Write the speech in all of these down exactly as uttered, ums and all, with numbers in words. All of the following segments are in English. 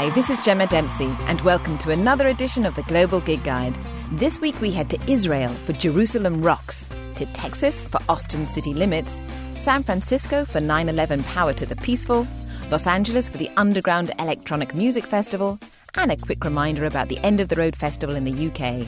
Hi, this is Gemma Dempsey, and welcome to another edition of the Global Gig Guide. This week we head to Israel for Jerusalem Rocks, to Texas for Austin City Limits, San Francisco for nine eleven Power to the Peaceful, Los Angeles for the Underground Electronic Music Festival, and a quick reminder about the End of the Road Festival in the U K.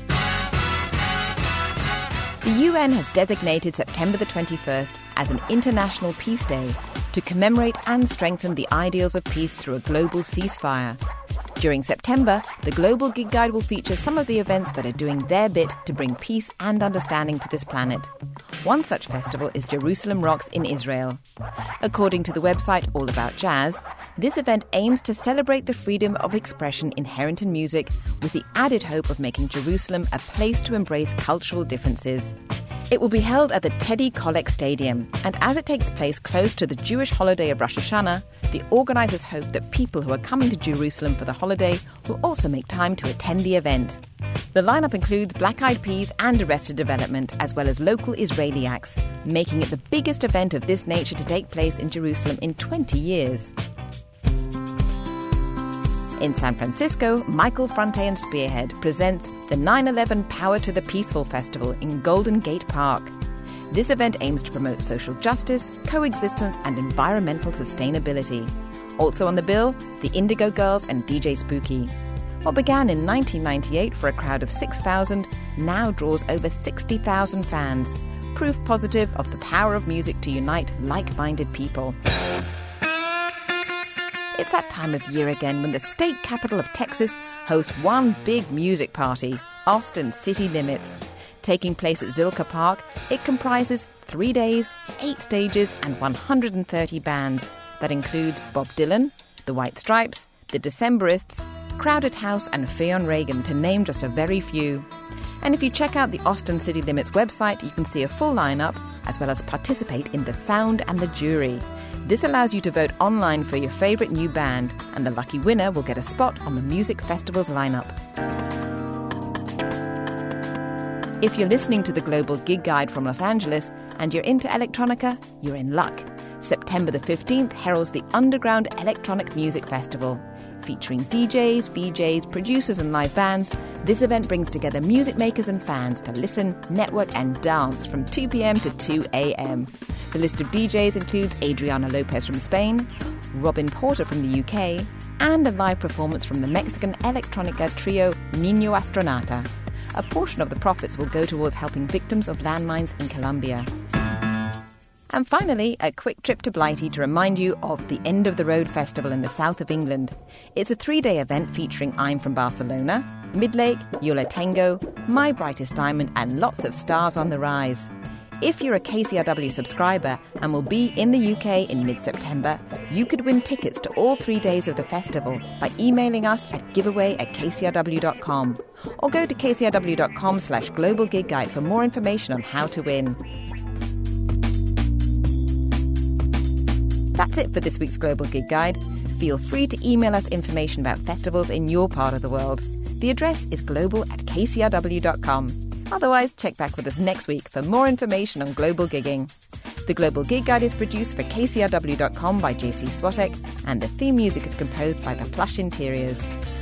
The U N has designated September the twenty-first as an International Peace Day to commemorate and strengthen the ideals of peace through a global ceasefire. During September, the Global Gig Guide will feature some of the events that are doing their bit to bring peace and understanding to this planet. One such festival is Jerusalem Rocks in Israel. According to the website All About Jazz, this event aims to celebrate the freedom of expression inherent in music with the added hope of making Jerusalem a place to embrace cultural differences. It will be held at the Teddy Kollek Stadium, and as it takes place close to the Jewish holiday of Rosh Hashanah, the organisers hope that people who are coming to Jerusalem for the holiday will also make time to attend the event. The lineup includes Black Eyed Peas and Arrested Development, as well as local Israeli acts, making it the biggest event of this nature to take place in Jerusalem in twenty years. In San Francisco, Michael Fronte and Spearhead presents the nine eleven Power to the Peaceful Festival in Golden Gate Park. This event aims to promote social justice, coexistence and environmental sustainability. Also on the bill, the Indigo Girls and D J Spooky. What began in nineteen ninety-eight for a crowd of six thousand now draws over sixty thousand fans, proof positive of the power of music to unite like-minded people. It's that time of year again when the state capital of Texas hosts one big music party, Austin City Limits. Taking place at Zilker Park, it comprises three days, eight stages and one hundred thirty bands. That includes Bob Dylan, the White Stripes, the Decemberists, Crowded House and Fionn Reagan, to name just a very few. And if you check out the Austin City Limits website, you can see a full lineup, as well as participate in the Sound and the Jury. This allows you to vote online for your favourite new band, and the lucky winner will get a spot on the music festival's lineup. If you're listening to the Global Gig Guide from Los Angeles and you're into electronica, you're in luck. September the fifteenth heralds the Underground Electronic Music Festival. Featuring D Js, V Js, producers and live bands, this event brings together music makers and fans to listen, network and dance from two p.m. to two a.m. The list of D Js includes Adriana Lopez from Spain, Robin Porter from the U K, and a live performance from the Mexican electronica trio Niño Astronauta. A portion of the profits will go towards helping victims of landmines in Colombia. And finally, a quick trip to Blighty to remind you of the End of the Road Festival in the south of England. It's a three-day event featuring I'm From Barcelona, Midlake, Yo La Tengo, My Brightest Diamond and lots of stars on the rise. If you're a K C R W subscriber and will be in the U K in mid-September, you could win tickets to all three days of the festival by emailing us at giveaway at k c r w dot com, or go to k c r w dot com slash global gig guide for more information on how to win. That's it for this week's Global Gig Guide. Feel free to email us information about festivals in your part of the world. The address is global at k c r w dot com. Otherwise, check back with us next week for more information on global gigging. The Global Gig Guide is produced for k c r w dot com by J C Swatek, and the theme music is composed by The Plush Interiors.